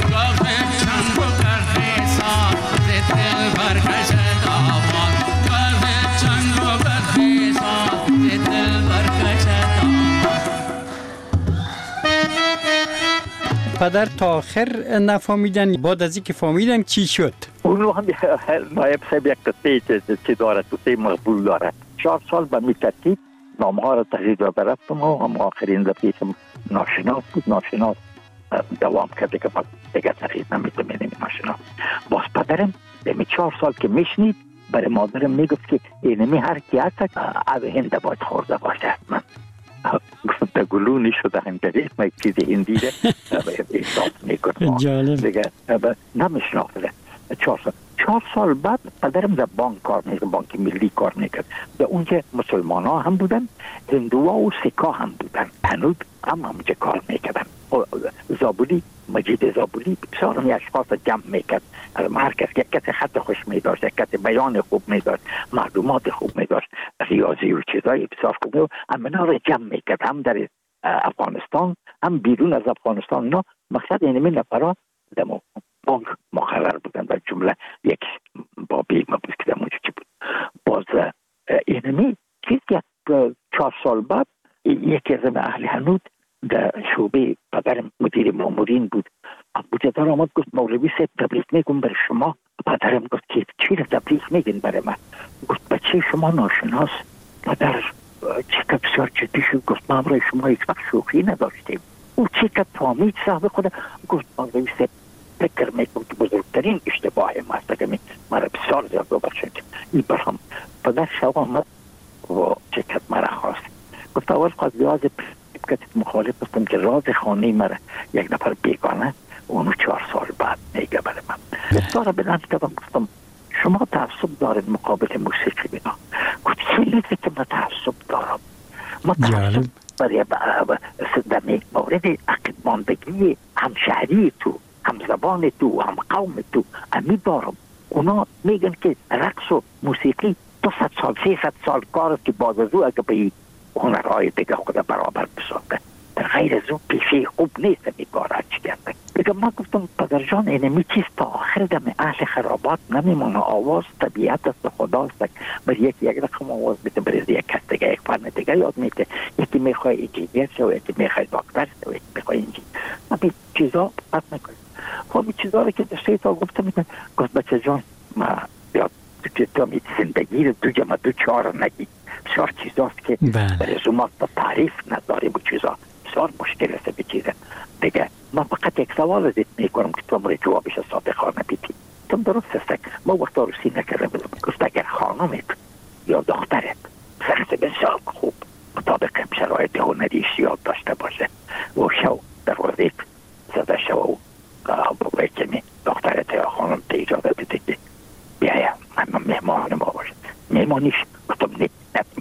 پدر تا آخر نفهمیدن، بعد از اینکه فهمیدن چی شد؟ اونو هم نایب صاحب یک قطعه چی دارد، قطعه مقبول دارد. 4 سال به می ترتیب نامه ها را تحریر داده رفتم و هم آخرین دفعه که ناشناس بود، ناشناس دوام کرده که دیگه تحریر نمیتونیم ناشناس. باز پدرم به 4 سال که میشنید برای مادرم میگفت که اینمی هر کی هست از هنده باید خورده باشه. من در گلونی شده هنگری ما یک چیز هندی ده احساس میکنم دیگه نمیشناخته. 4 سال بعد پدرم در بانک کار میکرد، بانک ملی کار میکرد. در اونجا مسلمان ها هم بودن، هندوها و سکا هم بودن، هنوز هم همونجا کار میکردن. زابولی، مجید زابولی بسیار همی اشخاص جمع میکرد. هر کس یک کسی خط خوش میداشت، یک کسی بیان خوب میداشت، معلومات خوب میداشت، ریاضی و چیزای بسیار خوب میداشت. اما را جمع میکرد، هم در افغانستان هم بیرون از افغانستان. نه مقصد اینمی نفرها در بانک مقرر بودن، در جمله یک بابی ما بود که در اونجا چی بود. باز اینمی چیز که 4 سال بعد یکی از اهل هنود در شعبه پدرم مدیر مامورین بود، ابوجدار آمد گفت مولوی صاحب تبلیغ میگم برای شما. پدرم گفت که چی را تبلیغ میگن برای من؟ گفت بچه شما ناشناس. پدر چه بسیار جدی شد، گفت ما برای شما یک وقت شوخی نداشتیم. او چه که فهمید صاحب خود گفت مولوی صاحب فکر میکنم که بزرگترین اشتباه ما است که مرا بسیار زیاد ببخشید. این برام پدر شب آمد و چه که مرا خواست. گفت اول خواست بیاز کتت مخالف بستم که راز خانه مرا یک نفر بیگانه اونو 4 سال بعد میگه برای من. داره بلند کردم گفتم شما تعصب دارید مقابل موسیقی بنا. گفت چیزی که من تعصب دارم، ما تعصب برای در مورد عقد ماندگی همشهری تو، هم زبان تو، هم قوم تو امی دارم. اونا میگن که رقص و موسیقی 200 سال 300 سال کار است که بعد از او اگه به هنرهای دیگه خود برابر بسازه، در غیر از اون پیشه خوب نیست می کار چی کرده. دیگه ما گفتم پدر جان اینمی چیز تا آخر دم اهل خرابات نمیمونه، آواز طبیعت است، خداست. بر یک رقم آواز بده، بر یک کس دیگه یک فن دیگه یاد میده. یکی میخوای انجینیر شو، یکی میخوای دکتر شو، یکی میخوای انجینیر. ما این چیزا پس نکنیم. خب این چیزا رو که در 3 سال گفتم، گفت بچه جان ما بیاد تو می زندگی رو دو جمع دو چهار نگی. بسیار چیزاست که رزومات تا تعریف نداریم. و چیزا بسیار مشکل است به چیزه دیگه. ما فقط یک سوال ازت میکنم که تو امروز جوابش صادقانه بیدی. تو درست است. ما وقت روسی نکرده بودم. گفت اگر خانمت یا دخترت شخص بسیار خوب مطابق شرایط هنری یاد داشته باشه و شو دروازه زده شو و بگوی که دخترت یا خانم تا اجازه بده که بیایم من مهمان ما باشه. مهمانیش گفتم نه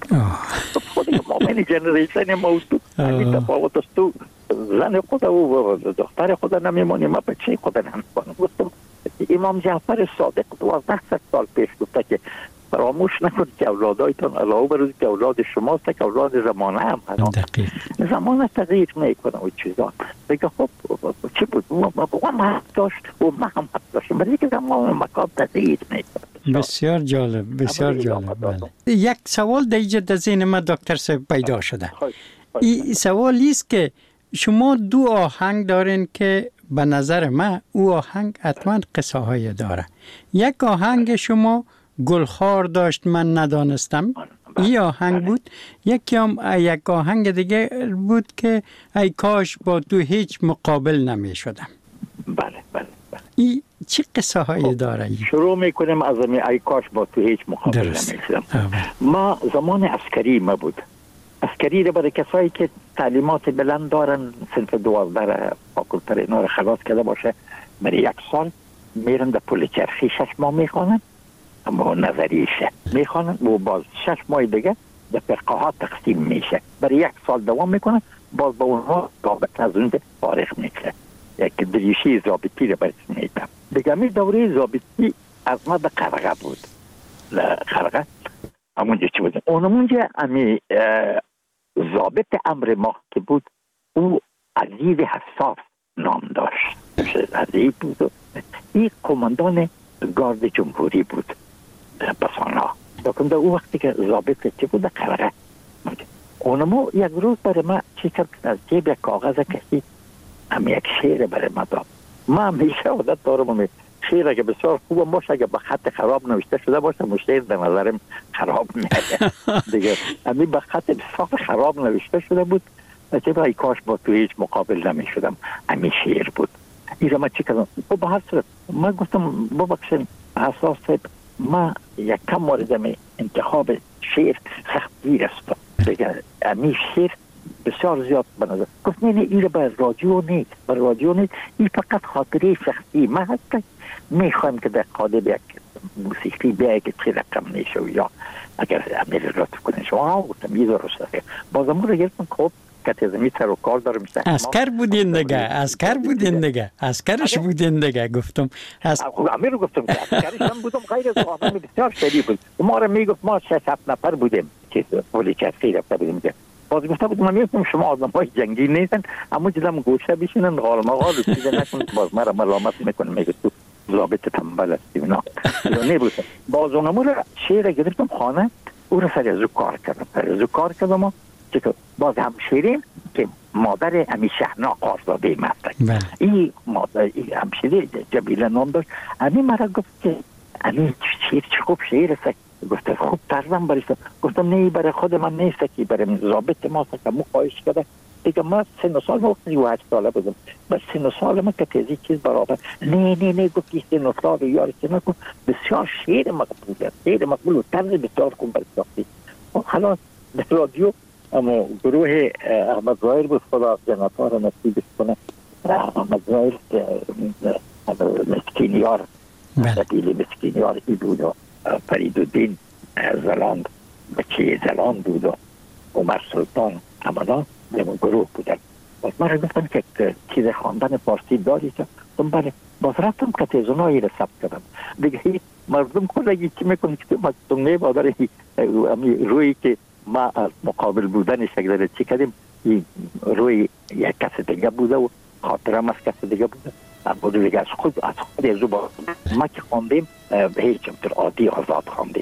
خودی مومن جنریشن موضوع همین تفاوت است. تو زن خود و دختر خود نمیمانی، ما بچه خود نمیمانم. گفتم امام جعفر صادق 1200 سال پیش گفته که فراموش نکنید که اولادایتان علاوه بر که اولاد شماست که اولاد زمانه هم هستند. زمانه تغییر میکنه و چیزا. دیگه خب چی بود؟ ما هم داشت و ما هم داشتیم، ولی که زمان مکان تغییر میکنه. بسیار جالب، بسیار جالب. بله. یک سوال در اینجا ذهن ما دکتر صاحب پیدا شده. این سوالی است که شما 2 آهنگ دارین که به نظر من او آهنگ حتما قصه های داره. یک آهنگ شما گلخوار داشت من ندانستم، این آهنگ بود. یک آهنگ دیگه بود که ای کاش با تو هیچ مقابل نمی شدم. بله. این چی قصه هایی داره؟ شروع میکنم از ای کاش با تو هیچ مقابل نمی شدم. ما زمان عسکری ما بود. عسکری رو برای کسایی که تعلیمات بلند دارن صنف 12 فاکولتر اینا رو خلاص کرده باشه، برای 1 سال میرن در پل چرخی 6 ماه میخوانن، اما نظریشه میخوانن و باز 6 ماه دیگه در فرقه ها تقسیم میشه. برای 1 سال دوام میکنن، باز با اونها ضابط از اون فارغ میشه. یک دریشی ضابطی رو برش میدم دیگه. می دوره ضابطی از ما به قرقه بود. قرقه همونجا چی بود؟ اونمونجا امی ضابط امر ما که بود، او عزیز حساس نام داشت. عزیز بود. این قماندان گارد جمهوری بود بسانا. در او وقتی که ضابط چی بود قرقه، اونمو یک روز برای ما چی کرد؟ از جیب یک کاغذ کشید، هم یک شعر برای ما داد. ما همیشه عادت دارم شعر که بسیار خوب باشه اگه به خط خراب نوشته شده باشه، مشتر به نظرم خراب میاد دیگه. همین به خط بسیار خراب نوشته شده بود. چه ای کاش با تو هیچ مقابل نمی شدم. همین شعر بود. این ما چی کردم؟ به هر صورت ما گفتم ببخشید حساس ما یک کم مورد انتخاب شعر سختگیر است دیگه. همین شعر بسیار زیاد بنظر گفت نه این رو بر رادیو نیست، بر رادیو نیست، این فقط خاطره شخصی ما هست. میخوایم که در قالب یک موسیقی بیایی که چه رقم نیشه یا اگر امیر لطف کنه شما گفتم یه درست است. بازم رو گرفتم خب که تزمی سر و کار دارم. اسکر بودین دیگه اسکرش بودین دیگه. گفتم امیر رو گفتم که اسکرش هم بودم. غیر از آدم بسیار شدید بود. ما رو میگفت ما 6-7 نفر بودیم که ولی چرخی رفته بودیم که باز گفته بود من میگفتم شما آدم های جنگی نیستن، اما جدم گوشه بشینن غال مغال و چیزه نکن. باز مرا ملامت میکنه میگه تو ضابط تنبل هستی نه نبودم. باز اونمو رو شعر گرفتم خانه، او رو سر از کار کردم که باز هم شیرین که مادر امی شهنا قاصداده مستک. این مادر این همشیره جبیله نام داشت. امی مرا گفت که امی شیر چه خوب شعر است. گفت خوب ترزم بریستم. گفتم نه برای خود من نیست که برای ضابط ما که خواهش کرده دیگه. ما 3 سال وقت 38 ساله بودم، بس 3 سال ما که تیزی چیز برابر نه گفت 3 سال یار چه نکن. بسیار شعر مقبول و طرز بسیار خوب برساختی. حالا در رادیو اما گروه احمد ظاهر بود، خدا جنتا را نصیبش کنه. احمد ظاهر مسکینیار وکیل مسکینیار ای بود و فریدالدین زلاند بچه زلاند بود و عمر سلطان همانا در گروه بودن. باز من گفتم که چیز خواندن فارسی داری که بله. باز رفتم که تیزونایی را ثبت کردم دیگه. مردم کلگی چی میکنه که مردم نه بادر روی که ما از مقابل بودنش اگر چی کردیم روی یک کس دیگه بوده و خاطرم از کس دیگه بوده. بود دیگه از خود زبان ما که خواندیم هیچ همطور عادی آزاد خواندیم.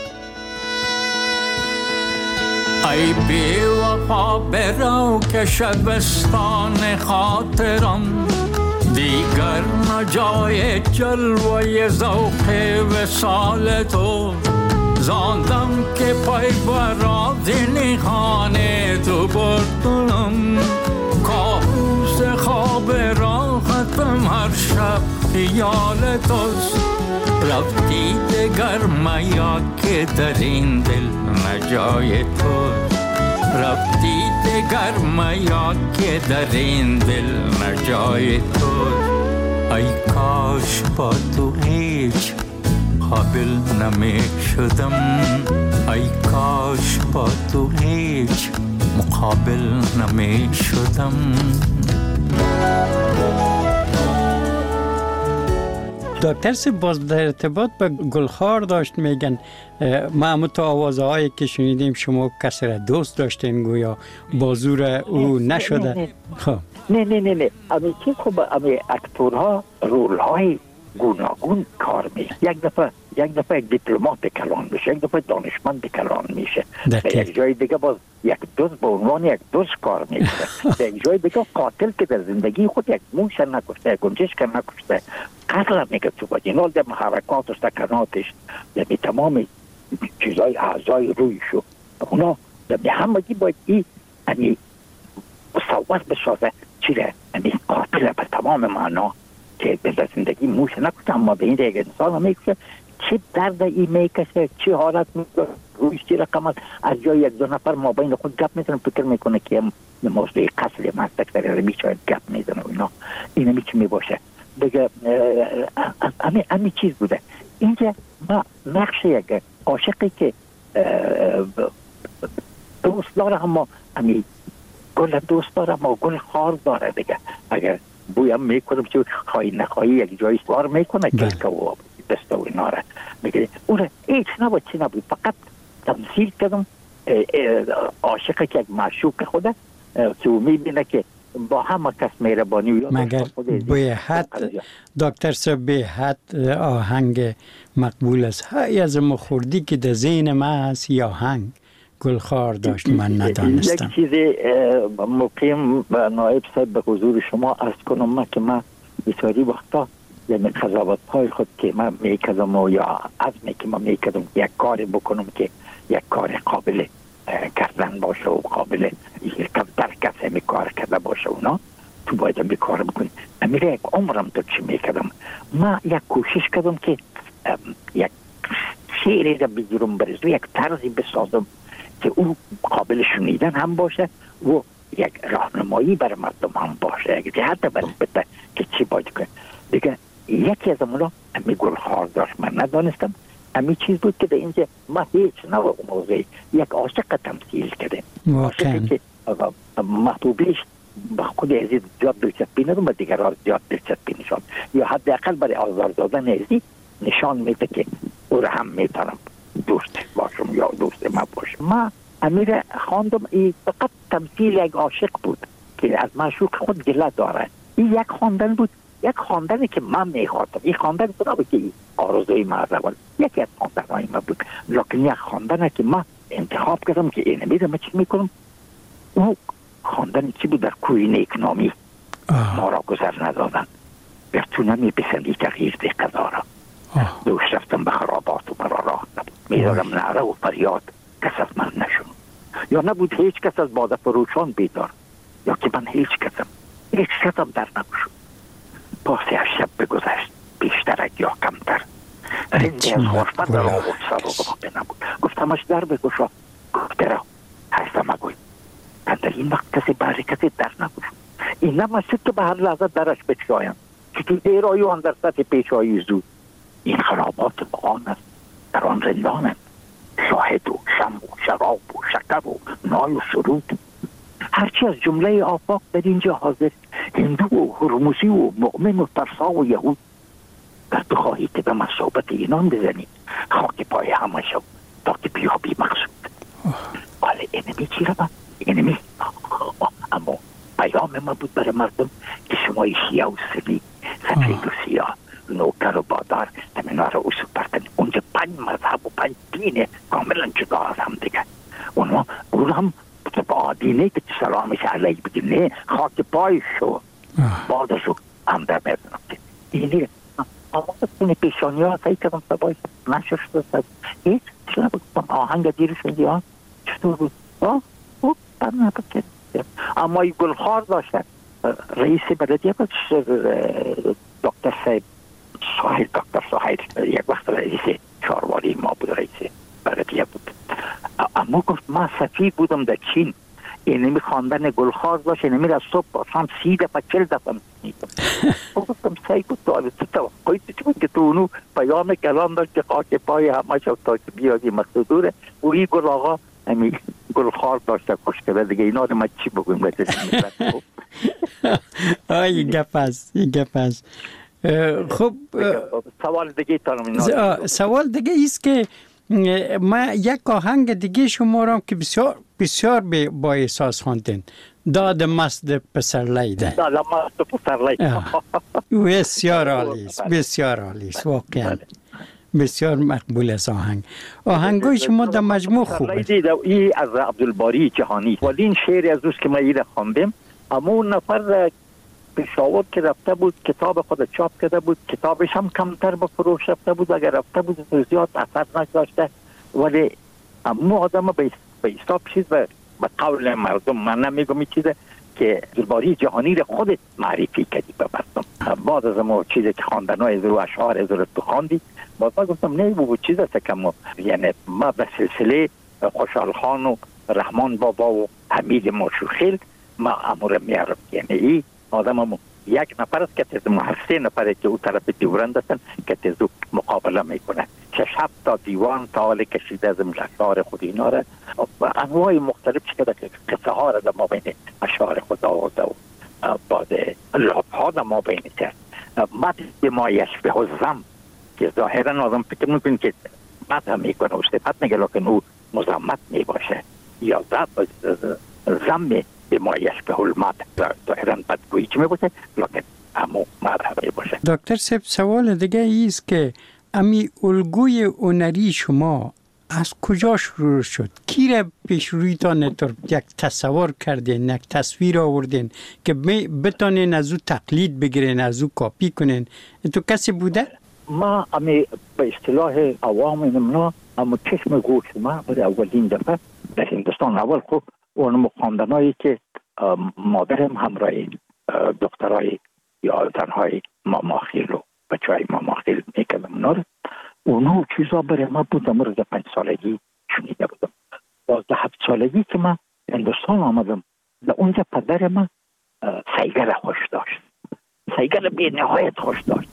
ای بی وفا برو که شبستان خاطرم دیگر نجای جلوه ذوق وصال تو زاندم که پای براز نیخان تو بردم کابوس خواب راحتم هر شب خیال توست رفتی دگر میا که در این دل نجای توست رفتی دگر میا که در این دل نجای توست ای کاش با تو هیچ قابل نمی شدم ای کاش با تو هیچ مقابل نمی شدم. دکتر صاحب باز در ارتباط به گلخار داشت میگن ما همون تا آوازهایی که شنیدیم شما کسی را دوست داشتین گویا بازور او نشده. خب نه امی که خب امی اکتورها رولهای گوناگون کار میشه. یک دفعه یک دیپلمات کلان میشه، یک دفعه دانشمند کلان میشه، در یک جای دیگه باز یک دوست به عنوان یک دوست کار میشه، در یک جای دیگه قاتل که در زندگی خود یک موش نکشته، گنجشک نکشته، قتل میگه تو باید اینال در حرکاتش، سکناتش، در تمام چیزای اعضای رویشو اونا در همگی باید این مصوت بسازه چیره قاتل به تمام معنا که به زندگی موش نکشته اما به این دیگه انسان میکشه. چه درد ای میکشه، چه حالت میکشه، رویش چی رقم از جای یک دو نفر ما بین خود گپ میزنه، فکر میکنه که موضوع قتل مستک در رمی شاید گپ میزنه و اینا اینه میچه میباشه دیگه. امی چیز بوده اینجا ما نقش یک عاشقی که دوست داره اما امی گل دوست داره اما گل خار داره دیگه. اگر بویم میکنم که خواهی نخواهی یک جایی سوار میکنه که و دسته و اینا را میگه اون هیچ نبود چی نبود، فقط تمثیل کردم عاشق که یک معشوق خوده که او میبینه که با همه کس مهربانی مگر به حد دکتر صاحب به حد آهنگ مقبول است های از مخوردی که در ذهن من هست یا آهنگ گلخار داشت من ندانستم. یک چیزی مقیم نایب صاحب به حضور شما عرض کنم من که من بسیاری وقتا یعنی قضاوت های خود که من میکردم و یا عزمی که من میکردم یک کاری بکنم که یک کار قابل کردن باشه و قابل در کسی می کار کرده باشه اونا تو باید می کار بکنی. امیره یک عمرم تو چی میکردم من یک کوشش کردم که یک شعری را بگیرم برزو یک طرزی بسازم که او قابل شنیدن هم باشه و یک راهنمایی بر مردم هم باشه، یک جهت بده که چی باید کنه دیگه. یکی از اونا امی گلخار داشت من ندانستم امی چیز بود که در اینجا ما هیچ نوع موضوعی یک عاشق تمثیل کرده، عاشقی که محبوبیش با خود عزیز زیاد دلچسبی ندارم و دیگر زیاد دلچسبی نشان یا حداقل برای آزار دادن عزیز نشان میده که او را هم میتونم دوست باشم یا دوست ما باشم. ما امیر خواندم این فقط تمثیل یک عاشق بود که از معشوق خود گله داره. این یک خواندن بود، یک خواندنی که من میخواستم. این خواندن خدا بود که آرزوی من بود، یکی از خواندنهای من بود، لیکن یک خواندنی که من انتخاب کردم که اینه میدم چی میکنم. او خواندن چی بود؟ در کوی نیکنامی ما را گذر ندادن، بر تو نمیپسندی تغییر دی قضا را، دوش رفتم به خرابات و مرا راه نبود، میدارم نعره و فریاد کس از من نشون، یا نبود هیچ کس از باده فروشان بیدار، یا که من هیچ کسم در نگوشم. پاسی از شب بگذشت بیشتر یا کمتر، رندی از غرفت در آورد سر و باقی نبود. گفتمش در بگوشا، گفت را هستم اگوی در این وقت کسی باری کسی در نگوشم. این نمشید که به هر لحظه درش بچایم که تو دیرایی و اندر سطح پیشایی زود. این خرابات بغان است، در آن رندانند، شاهد و شم و شراب و شکر و نای و سرود، هرچی از جمله آفاق در اینجا حاضر، هندو و هرموزی و مؤمن و ترسا و یهود. در تو خواهی که به مصابت اینان بزنی، خاک پای همه شو تا که بیابی مقصود. ولی اینمی چی رو؟ اینمی اما پیام ما بود برای مردم که شما شیعه و سنی همه اینه کاملا جدا از هم دیگه. اونها اون هم با آدینه که سلامش علیه بگیم نه خاک پای شو بادشو هم در میدونم که اینه اما این پیشانی ها سعی کردم سبایی نششت هیچ چلا بکنم آهنگ دیرش میدی ها چطور بود خوب برنه بکن اما این گلخار داشتن رئیس بلدیه بود دکتر صاحب ساحل دکتر ساحل یک وقت رئیس چهارواری ما بود رئیس بلدیه بود اما گفت من سفیر بودم در چین اینمی خواندن گلخار داشت اینمی را صبح باشم 30 دفعه 40 دفعه میکنم گفتم سعی بود تو توقعی چی بود که تو اونو پیام کلام داشت که خاک پای همه شد تا که بیادی مصدوره و این گل آقا همی گلخار داشته خوش کرده دیگه اینا رو ما چی بگویم این گپ است خب سوال دیگه سوال دیگه ایست که ما یک آهنگ دیگه شما را که بسیار بسیار با احساس خواندین داد مست پسر لیده داد مست پسر لیده بسیار عالی است بسیار عالی است واقعا بسیار مقبول است آهنگای شما در مجموع خوبه این از عبدالباری جهانی ولی این شعر از اوست که ما ایره خواندیم اما اون نفر پشاور که رفته بود کتاب خود چاپ کرده بود کتابش هم کمتر به فروش رفته بود اگر رفته بود زیاد اثر نگذاشته ولی اما آدم به حساب چیز به قول مردم من نمیگم این چیزه که عبدالباری جهانی رو خودت معرفی کردی به مردم بعد از ما چیزی که خواندنای از رو اشعار از رو بخواندی باز ما گفتم نه بود چیز است که ما یعنی ما به سلسله خوشحال خان و رحمان بابا و حمید ماشوخیل ما امور میارم یعنی این آدم هم یک نفر است که تیز محرسه نفره که او طرف دیورند هستن که تیز مقابله میکنه 6-7 تا دیوان تا حال کشیده از اشعار خود اینا را انواع مختلف شده که قصه ها را در ما بین اشعار خود آورده و بعد لاب ها در ما بین کرد مد ما یشبه الزم که ظاهرا آدم فکر میکنه که مد هم میکنه و صفت میگه لیکن او مزمت میباشه یا زم به ما یشبه المد ظاهرا بدگویی چی میباشه لیکن همو مد هم میباشه. دکتر صاحب سوال دیگه ایست که امی الگوی هنری شما از کجا شروع شد؟ کی را پیش رویتان یک تصور کردین، یک تصویر آوردین که بتانین از او تقلید بگیرین، از او کاپی کنین؟ تو کسی بوده؟ ما امی به اصطلاح عوام نمنا اما چشم گوش ما برای اولین دفعه در هندوستان اول خوب اون خواندنایی که مادرم همراه دخترای یا زنهای ماماخیل و بچهای ماماخیل میکردم اونا رو اونو چیزا برای ما بود امروز 5 سالگی شنیده بودم 17 سالگی که من هندوستان آمدم در اونجا پدر من سیگل خوش داشت سیگل بی نهایت خوش داشت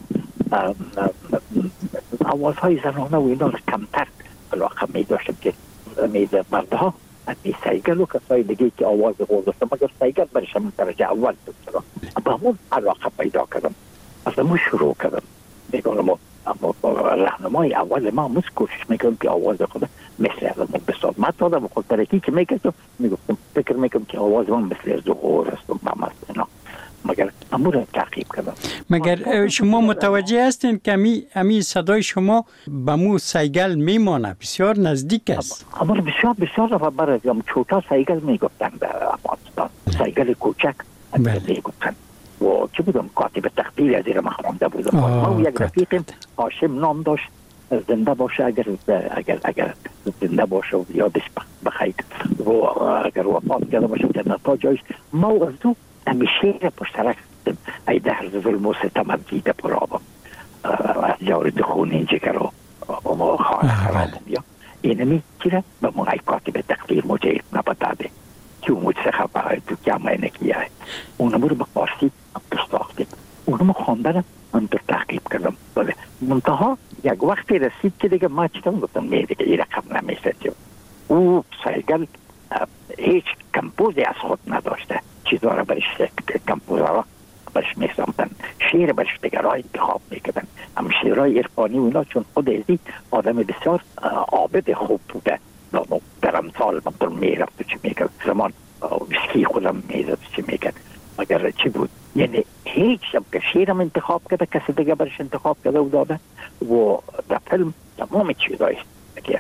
آوازهای زنانه و اینا رو کمتر علاقه می داشتم که میده مردها می سیگل و کسای دیگه که آواز غور داشتم مگر سیگل برش هم درجه اول بود با همون علاقه پیدا کردم از همون شروع کردم میگم اما راهنمای اول ما کوشش میکنم که آواز خود مثل از ما بساد من تا آدم خود ترکی که میگفتم میگفتم فکر میکنم که آواز من مثل از غور است و ممست اینا مگر امور تعقیب کردم. مگر شما متوجه هستین که امی صدای شما به مو سیگل میمانه بسیار نزدیک است؟ اما بسیار رفت برای چوتا سیگل میگفتن در افغانستان سیگل کوچک میگفتن و چه بودم کاتب تقدیر از این مخونده بودم ما یک رفیقم هاشم نام داشت زنده باشه اگر زنده باشه و یادش بخیر و اگر وفات کرده باشه جنتا جایش ما از دو همیشه پشترک ای در ظلم و ستم دیده پرابم از جارد خونین جگر و خانه خرابم یا اینمی چیره به من ای کاتب تقدیر مجید نبداده که اون مجزه خبره تو جمعه نکیه اونمو رو به فارسی ساختیم اونمو خواندن من تو تعقیب کردم بله منتها یک وقتی رسید که دیگه ما چیتم گفتم نه دیگه این رقم نمیشه او سیگل هیچ کمپوزی از خود نداشته چیزا را برش کمپوزا را برش میسامدن شعر برش دیگرای انتخاب میکردن هم شعرهای عرفانی و اینا چون خود ازی آدم بسیار عابد خوب بوده در امثال مقدر میرفت چی میکرد زمان ویسکی خودم میزد چی میکرد مگر چی بود یعنی هیچ شب که شیرم انتخاب کرده کسی دیگه برش انتخاب کرده و داده و در فیلم تمام چیزایش که از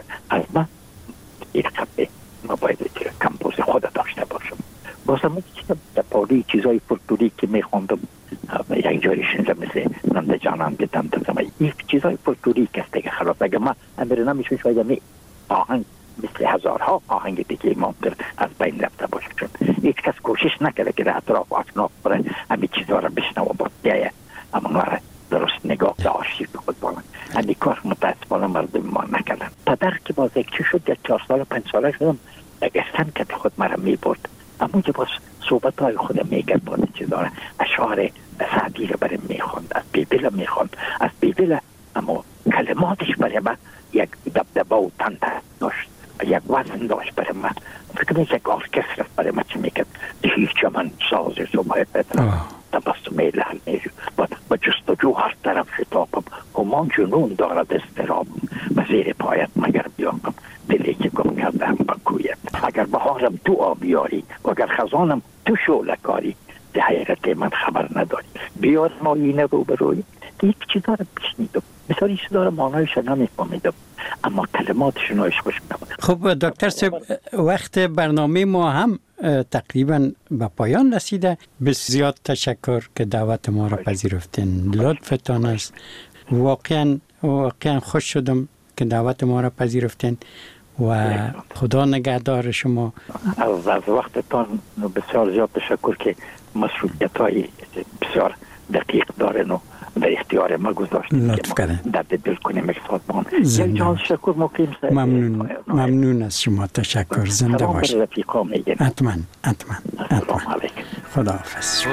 من یک قبل ما باید کمپوز خود داشته باشم. بازم در پالی چیزای فولکلوری که میخوندم یک جایی شنیدم مثل ننده جانان دیدم یک چیزای فولکلوری که است دیگه خراب. اگه من امیر نمیشون شاید آهنگ مثل هزارها آهنگ دیگه ممکن از بین رفته باشه، چون هیچ کس کوشش نکرده که در اطراف و اکناف بره همین چیزها را بشنو و باید اما درست نگاه به آرشیو خود بانن. همین کار متاسفانه مردم ما نکردن. پدر که باز یک چی شد، یک 4 ساله 5 ساله شدم، یک استن که خود مرا میبرد، اما که باز صحبت های خودم میگرد باز چیزا را اشعار سعدی را برای میخوند، از بیبل میخوند، از بیبل اما کلماتش برای من یک دبدبه و تنده داشت، یک وزن داشت برای من. فکر میکنم یک ارکستر برای من چی میکرد، هیچ من ساز صبح پدرم تبسم لحل میشود با جستجو هر طرف شتابم، همان جنون دارد استرابم، و زیر پایت مگر بیاقم دلی که گم کردم با کویت. اگر بهارم تو آبیاری و اگر خزانم تو شولکاری، ده حقیقت من خبر نداری، بیار ما اینه رو بروی. یک چیزا رو بشنیدم، مثلا چیزا رو معنایش نمیفهمیدم، اما کلماتشون رو خوش می‌آمد. خب دکتر صاحب، وقت برنامه ما هم تقریبا به پایان رسیده. بسیار تشکر که دعوت ما را پذیرفتین، لطفتان است. واقعا خوش شدم که دعوت ما را پذیرفتین و خدا نگهدار شما. از وقتتان بسیار زیاد تشکر که مسئولیت‌های بسیار دقیق دارن و در اختیار ما گذاشتید که ما درد دل کنیم اقتصاد بان. یک جان شکر مقیم سر. ممنون از شما، تشکر. زنده باشید. حتما. خدا حافظ.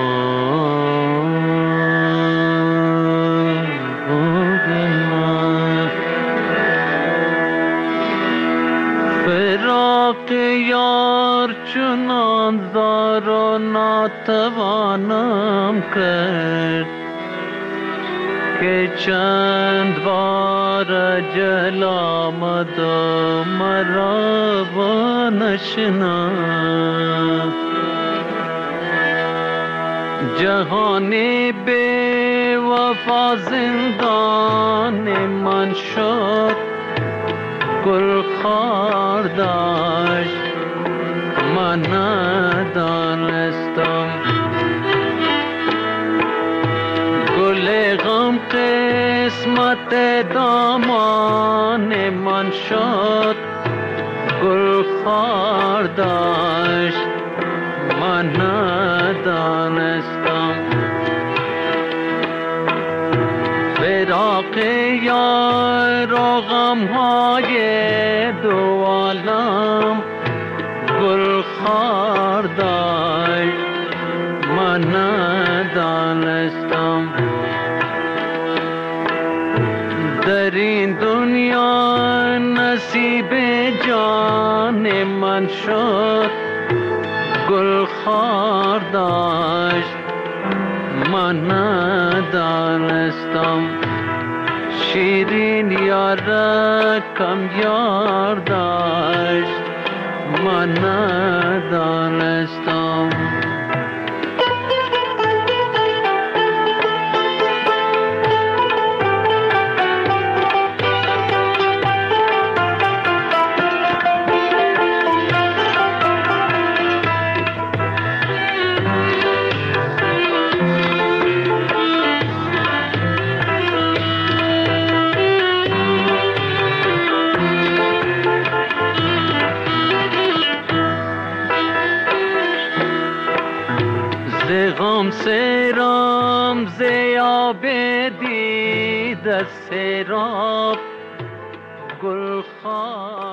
فراق یار چنان زار و ناتوانم کرد که چند بار جل آمد و مرا با نشناخت. جهانی بی وفا زندان من شد، گل خار داشت من ندانستم. گل غم قسمت دامان من شد، گل خار داشت من ندانستم. فراق یار و غمهای دو عالم، گل خار داشت من ندانستم. در این دنیا نصیب جان من شد، گل خار داشت من ندانستم. شیرین یارکم یار داشت من ندانستم. غم سرام زیاب دید سراب گل خار